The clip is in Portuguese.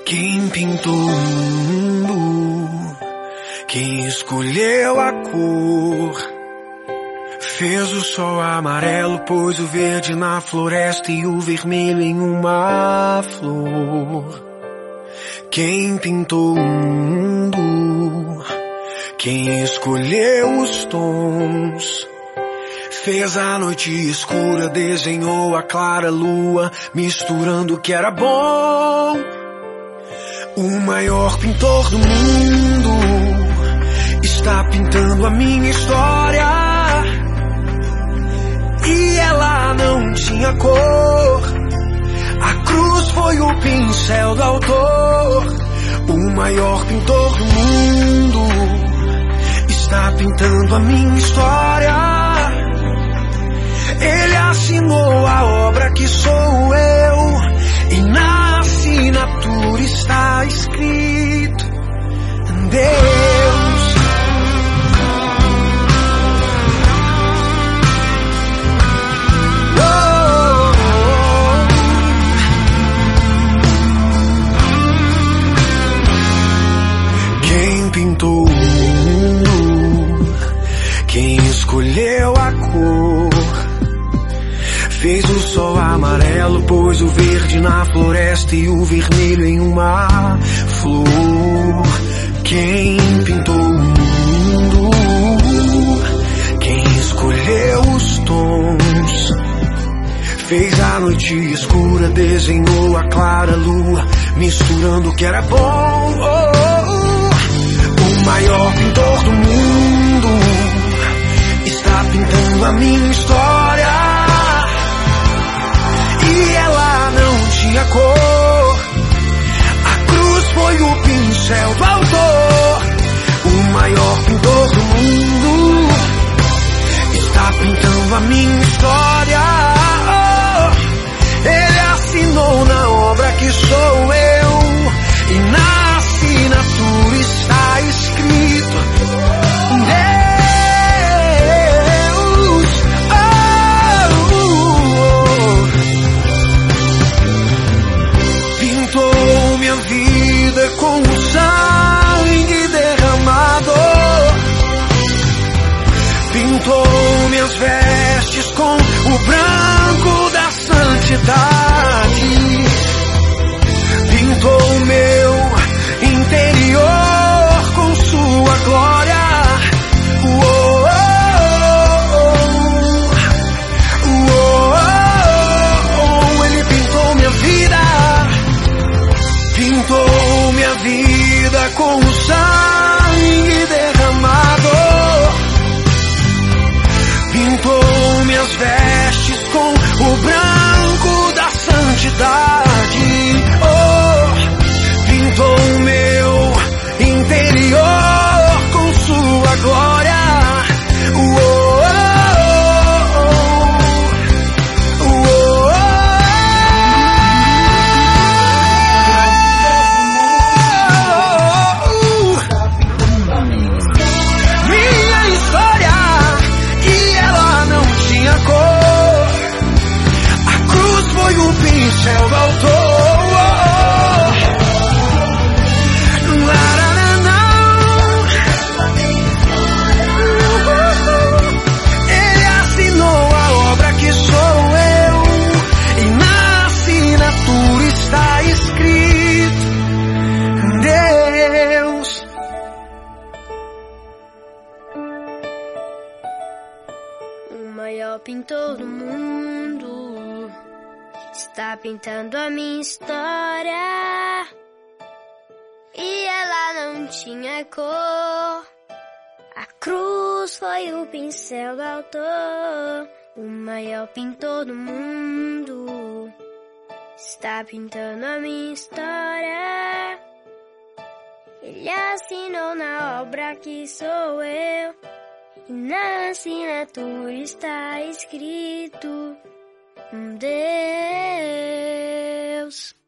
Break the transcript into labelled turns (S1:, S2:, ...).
S1: Quem pintou o mundo, quem escolheu a cor, fez o sol amarelo, pôs o verde na floresta e o vermelho em uma flor. Quem pintou o mundo, quem escolheu os tons, fez a noite escura, desenhou a clara lua, misturando o que era bom. O maior pintor do mundo está pintando a minha história, e ela não tinha cor. A cruz foi o pincel do autor. O maior pintor do mundo está pintando a minha história. Ele assinou a obra que sou eu, e na assinatura está escrito Deus. Quem pintou o mundo, quem escolheu a cor, fez o sol amarelo, pôs o verde na floresta e o vermelho em uma flor. Quem pintou o mundo, quem escolheu os tons, fez a noite escura, desenhou a clara lua, misturando o que era bom. O maior pintor do mundo está pintando a minha história, e ela não tinha cor. A cruz foi o pincel do autor. O maior pintor do mundo está pintando a minha história. Ele assinou na obra que sou eu, e na assinatura está escrito Deus. Pintou minha vida com o sangue derramado, pintou minhas vestes com o branco da santidade, pintou meu interior com sua glória. Ele pintou minha vida, pintou minha vida com o sangue derramado, pintou minhas vestes com o branco da santidade. Pintou meu interior com sua glória. Minha história, e ela não tinha cor. A cruz foi o pincel do autor. Ele assinou a obra que sou eu, e na assinatura está escrito Deus.
S2: O maior pintor do mundo está pintando a minha história, e ela não tinha cor. A cruz foi o pincel do autor. O maior pintor do mundo está pintando a minha história. Ele assinou na obra que sou eu, e na assinatura está escrito Deus.